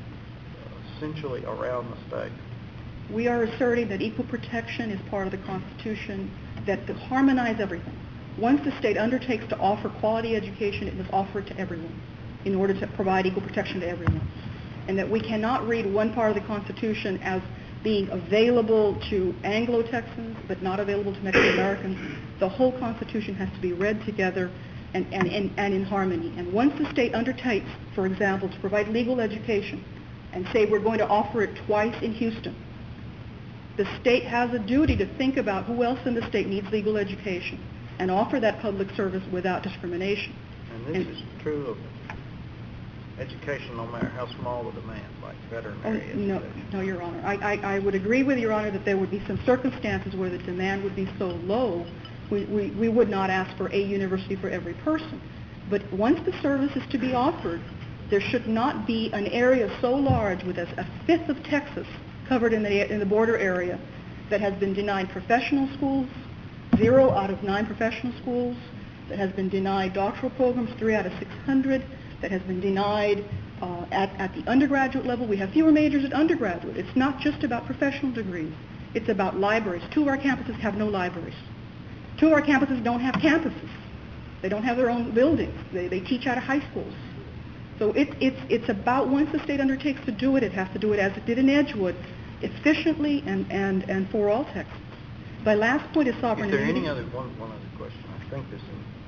essentially around the state. We are asserting that equal protection is part of the Constitution, that to harmonize everything. Once the state undertakes to offer quality education, it must offer it to everyone in order to provide equal protection to everyone. And that we cannot read one part of the Constitution as being available to Anglo-Texans but not available to Mexican Americans. The whole Constitution has to be read together and in harmony. And once the state undertakes, for example, to provide legal education and say we're going to offer it twice in Houston, the state has a duty to think about who else in the state needs legal education and offer that public service without discrimination. And this is true of education no matter how small the demand, like veterinary education. No, Your Honor. I would agree with Your Honor that there would be some circumstances where the demand would be so low, we would not ask for a university for every person. But once the service is to be offered, there should not be an area so large with a fifth of Texas covered in the border area that has been denied professional schools, 0 out of 9 professional schools, that has been denied doctoral programs, 3 out of 600, that has been denied at the undergraduate level. We have fewer majors at undergraduate. It's not just about professional degrees. It's about libraries. 2 of our campuses have no libraries. 2 of our campuses don't have campuses. They don't have their own buildings. They teach out of high schools. So it's about, once the state undertakes to do it, it has to do it as it did in Edgewood, efficiently and for all Texans. My last point is sovereign immunity. Is there any other, one other question, I think this is,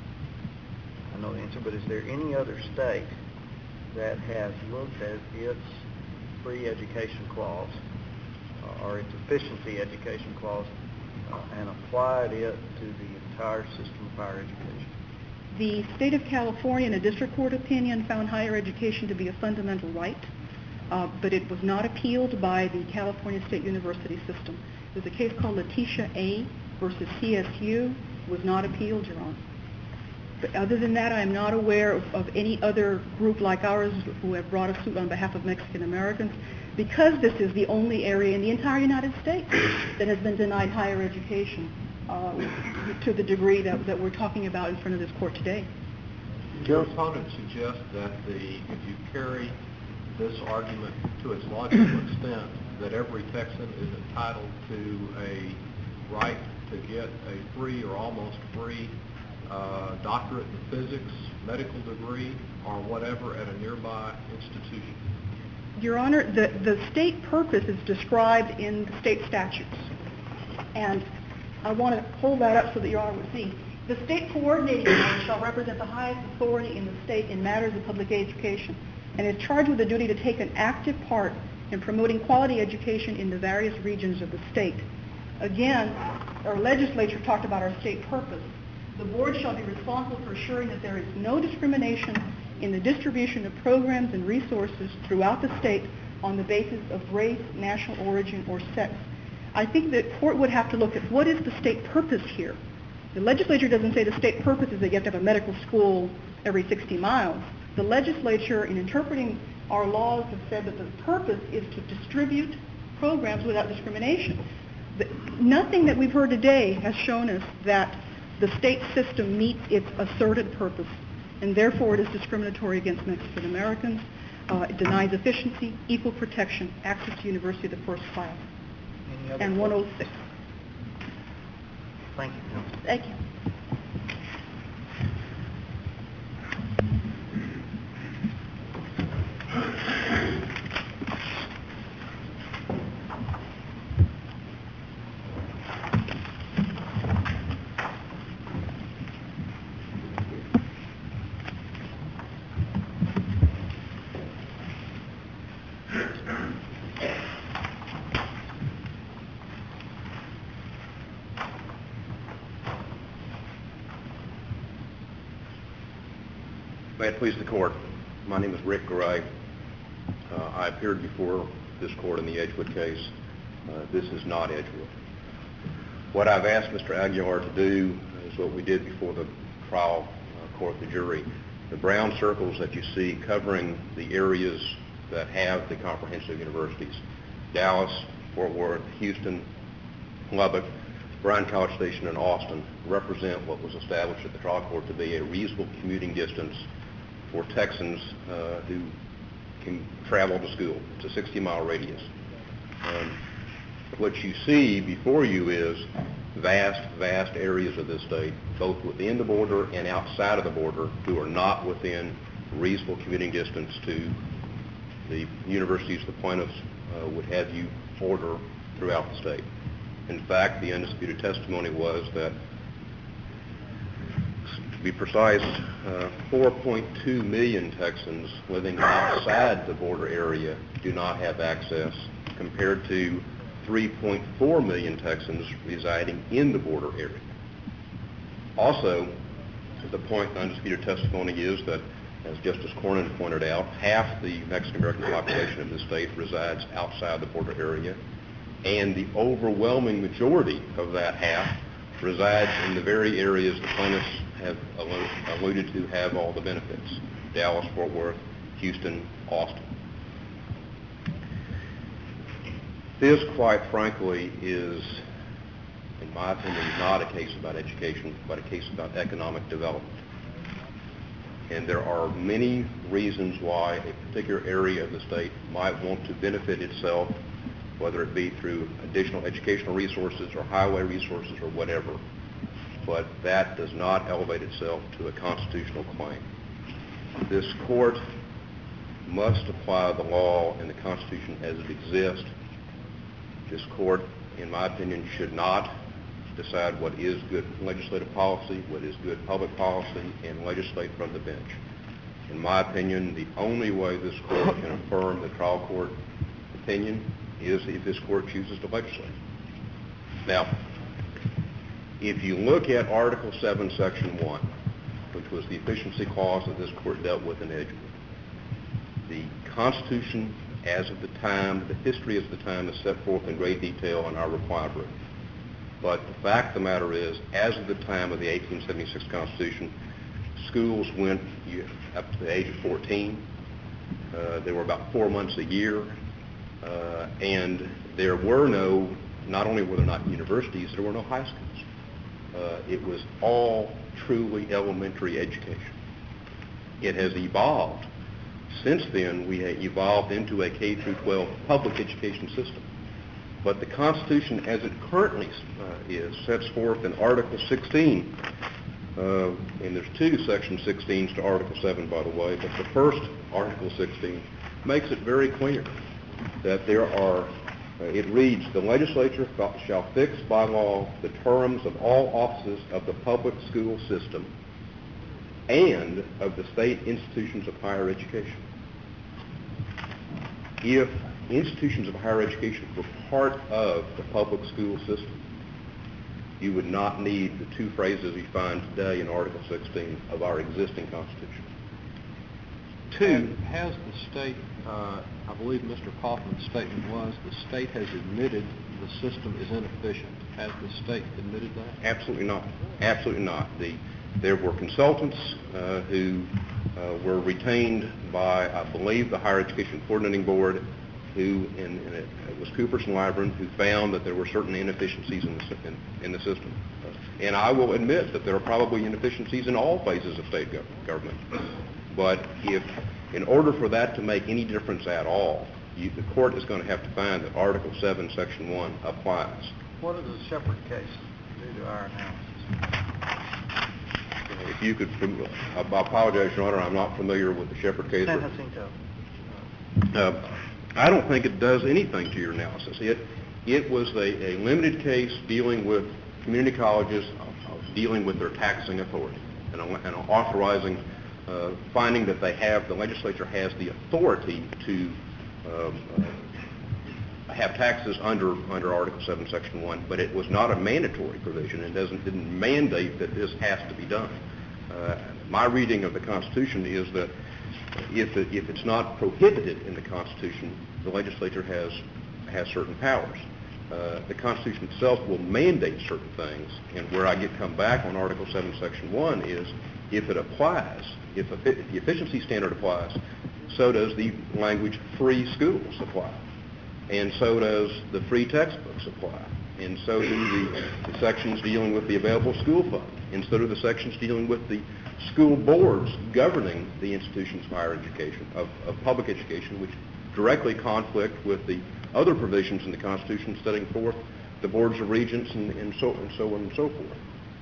I know the answer, but is there any other state that has looked at its free education clause or its efficiency education clause and applied it to the entire system of higher education? The state of California, in a district court opinion, found higher education to be a fundamental right. but it was not appealed by the California State University system. There's a case called Letitia A. versus CSU. It was not appealed, Your Honor. But other than that, I am not aware of any other group like ours who have brought a suit on behalf of Mexican Americans, because this is the only area in the entire United States that has been denied higher education to the degree that we're talking about in front of this court today. Your opponent suggests that if you carry this argument to its logical extent, that every Texan is entitled to a right to get a free or almost free doctorate in physics, medical degree, or whatever at a nearby institution. Your Honor, the state purpose is described in the state statutes. And I want to hold that up so that Your Honor would see. The state coordinating board shall represent the highest authority in the state in matters of public education and is charged with the duty to take an active part in promoting quality education in the various regions of the state. Again, our legislature talked about our state purpose. The board shall be responsible for assuring that there is no discrimination in the distribution of programs and resources throughout the state on the basis of race, national origin, or sex. I think the court would have to look at what is the state purpose here. The legislature doesn't say the state purpose is that you have to have a medical school every 60 miles. The legislature, in interpreting our laws, have said that the purpose is to distribute programs without discrimination. Nothing that we've heard today has shown us that the state system meets its asserted purpose, and therefore it is discriminatory against Mexican Americans. It denies efficiency, equal protection, access to university of the first class. And 106. Thank you, Counsel. Thank you. May it please the court. My name is Rick Gray. I appeared before this court in the Edgewood case. This is not Edgewood. What I've asked Mr. Aguilar to do is what we did before the trial court, the jury. The brown circles that you see covering the areas that have the comprehensive universities, Dallas, Fort Worth, Houston, Lubbock, Bryan College Station, and Austin, represent what was established at the trial court to be a reasonable commuting distance for Texans who can travel to school. It's a 60-mile radius. What you see before you is vast areas of this state, both within the border and outside of the border, who are not within reasonable commuting distance to the universities the plaintiffs would have you order throughout the state. In fact, the undisputed testimony was that, to be precise, 4.2 million Texans living outside the border area do not have access, compared to 3.4 million Texans residing in the border area. Also, the point in undisputed testimony is that, as Justice Cornyn pointed out, half the Mexican-American population of the state resides outside the border area, and the overwhelming majority of that half resides in the very areas the plaintiffs have alluded to have all the benefits: Dallas, Fort Worth, Houston, Austin. This, quite frankly, is, in my opinion, not a case about education, but a case about economic development. And there are many reasons why a particular area of the state might want to benefit itself, whether it be through additional educational resources or highway resources or whatever. But that does not elevate itself to a constitutional claim. This court must apply the law and the Constitution as it exists. This court, in my opinion, should not decide what is good legislative policy, what is good public policy, and legislate from the bench. In my opinion, the only way this court can affirm the trial court opinion is if this court chooses to legislate. Now, if you look at Article 7, Section 1, which was the efficiency clause that this court dealt with in Edgewood, the Constitution as of the time, the history of the time is set forth in great detail in our reply brief. But the fact of the matter is, as of the time of the 1876 Constitution, schools went up to the age of 14. There were about 4 months a year, and there were not only were there not universities, there were no high schools. It was all truly elementary education. It has evolved. Since then, we have evolved into a K through 12 public education system. But the Constitution, as it currently is, sets forth in Article 16, and there's two Section 16s to Article 7, by the way, but the first, Article 16, makes it very clear that there are, it reads, the legislature shall fix by law the terms of all offices of the public school system and of the state institutions of higher education. If institutions of higher education were part of the public school system, you would not need the two phrases you find today in Article 16 of our existing Constitution. Two, has the state, I believe Mr. Kaufman's statement was, the state has admitted the system is inefficient. Has the state admitted that? Absolutely not. Absolutely not. There were consultants who were retained by, I believe, the Higher Education Coordinating Board, who, and it was Coopers and Lybrand, who found that there were certain inefficiencies in the system. And I will admit that there are probably inefficiencies in all phases of state government. But if, in order for that to make any difference at all, the court is going to have to find that Article 7, Section 1 applies. What does the Shepard case do to our analysis? If you could, I apologize, Your Honor, I'm not familiar with the Shepard case. San Jacinto. I don't think it does anything to your analysis. It was a limited case dealing with community colleges, dealing with their taxing authority, and authorizing, finding that the legislature has the authority to have taxes under Article 7, Section 1, but it was not a mandatory provision. It didn't mandate that this has to be done. My reading of the Constitution is that if it's not prohibited in the Constitution, the legislature has certain powers. The Constitution itself will mandate certain things, and where I come back on Article 7, Section 1 is if it applies, if the efficiency standard applies, so does the language free schools apply, and so does the free textbooks apply, and so do the sections dealing with the available school fund, and so do the sections dealing with the school boards governing the institutions of higher education, of public education, which directly conflict with the other provisions in the Constitution setting forth the boards of regents and so on and so forth.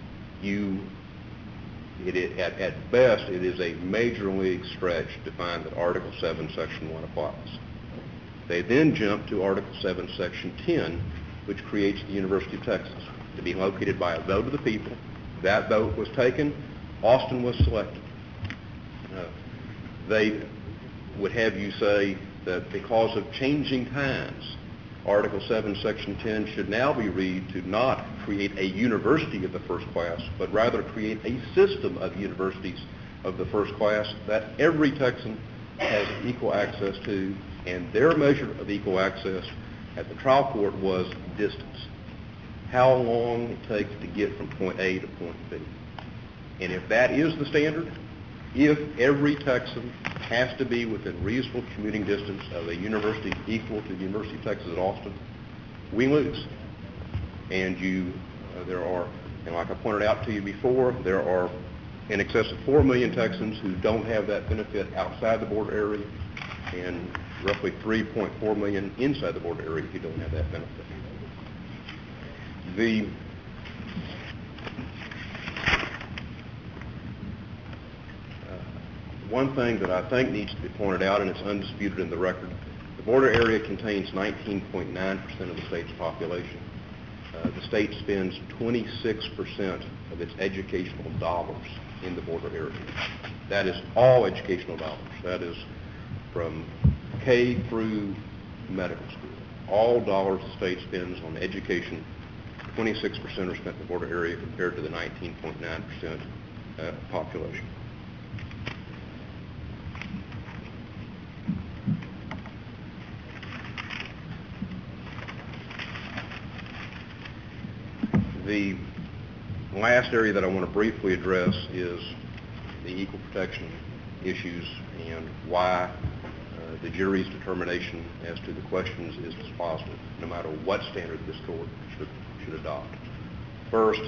At best, it is a major league stretch to find that Article 7, Section 1 applies. They then jump to Article 7, Section 10, which creates the University of Texas to be located by a vote of the people. That vote was taken. Austin was selected. They would have you say that because of changing times, Article 7, Section 10 should now be read to not create a university of the first class, but rather create a system of universities of the first class that every Texan has equal access to, and their measure of equal access at the trial court was distance. How long it takes to get from point A to point B. And if that is the standard, if every Texan has to be within reasonable commuting distance of a university equal to the University of Texas at Austin, we lose. And there are, and like I pointed out to you before, there are in excess of 4 million Texans who don't have that benefit outside the border area, and roughly 3.4 million inside the border area who don't have that benefit. One thing that I think needs to be pointed out, and it's undisputed in the record, the border area contains 19.9% of the state's population. The state spends 26% of its educational dollars in the border area. That is all educational dollars. That is from K through medical school. All dollars the state spends on education, 26% are spent in the border area compared to the 19.9% population. The last area that I want to briefly address is the equal protection issues and why the jury's determination as to the questions is dispositive, no matter what standard this court should adopt. First,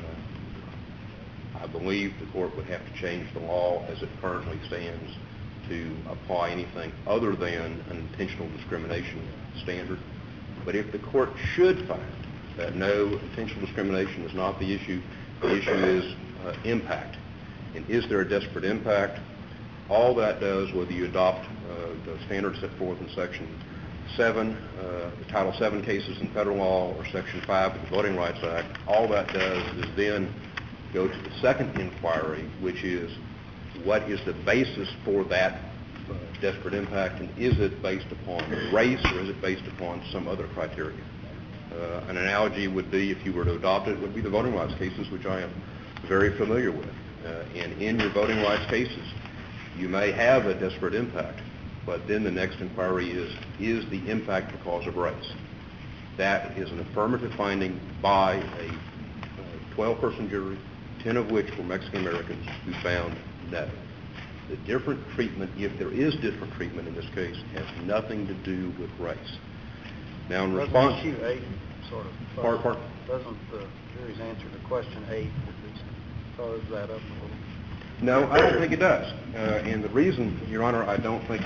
I believe the court would have to change the law as it currently stands to apply anything other than an intentional discrimination standard. But if the court should find that no, intentional discrimination is not the issue is impact. And is there a desperate impact? All that does, whether you adopt the standards set forth in Section 7, the Title 7 cases in federal law, or Section 5 of the Voting Rights Act, all that does is then go to the second inquiry, which is what is the basis for that desperate impact, and is it based upon race or is it based upon some other criteria? An analogy would be, if you were to adopt it, would be the voting rights cases, which I am very familiar with. And in your voting rights cases, you may have a desperate impact, but then the next inquiry is the impact because of race? That is an affirmative finding by a 12-person jury, 10 of which were Mexican Americans, who found no. The different treatment, if there is different treatment in this case, has nothing to do with race. Now, in response... Doesn't issue 8 sort of... Pardon? Doesn't the jury's answer to question 8 at least cause that up a little? No, I don't think it does. And the reason, Your Honor, I don't think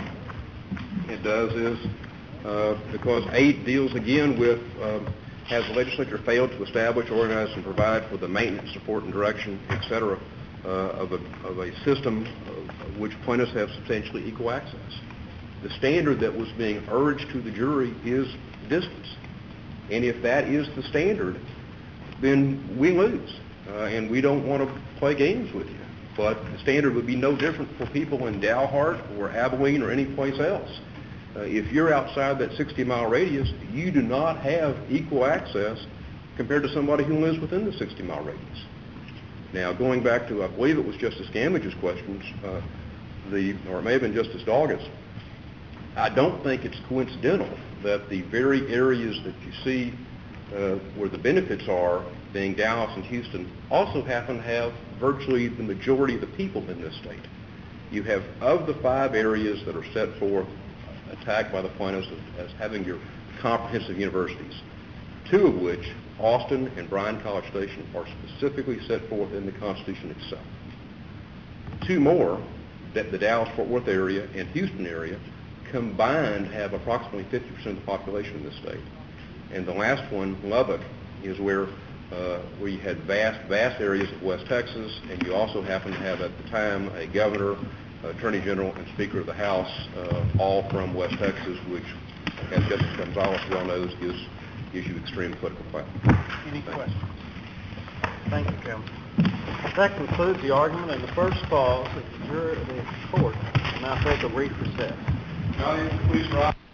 it does is because 8 deals again with has the legislature failed to establish, organize, and provide for the maintenance, support, and direction, etc., of a system which plaintiffs have substantially equal access. The standard that was being urged to the jury is distance. And if that is the standard, then we lose. And we don't want to play games with you. But the standard would be no different for people in Dalhart or Abilene or any place else. If you're outside that 60-mile radius, you do not have equal access compared to somebody who lives within the 60-mile radius. Now, going back to, I believe it was Justice Gamage's questions, or it may have been Justice Doggett's, I don't think it's coincidental that the very areas that you see where the benefits are, being Dallas and Houston, also happen to have virtually the majority of the people in this state. You have, of the 5 areas that are set forth, attacked by the plaintiffs as having your comprehensive universities, 2 of which, Austin and Bryan College Station, are specifically set forth in the Constitution itself. 2 more, that the Dallas-Fort Worth area and Houston area, combined have approximately 50% of the population in this state. And the last one, Lubbock, is where you had vast areas of West Texas, and you also happen to have at the time a governor, attorney general, and speaker of the House, all from West Texas, which, as Justice Gonzalez well knows, gives you extreme political clout. Any questions? Thank you, Counsel. That concludes the argument in the first clause. The court will now take a brief recess. Please rise.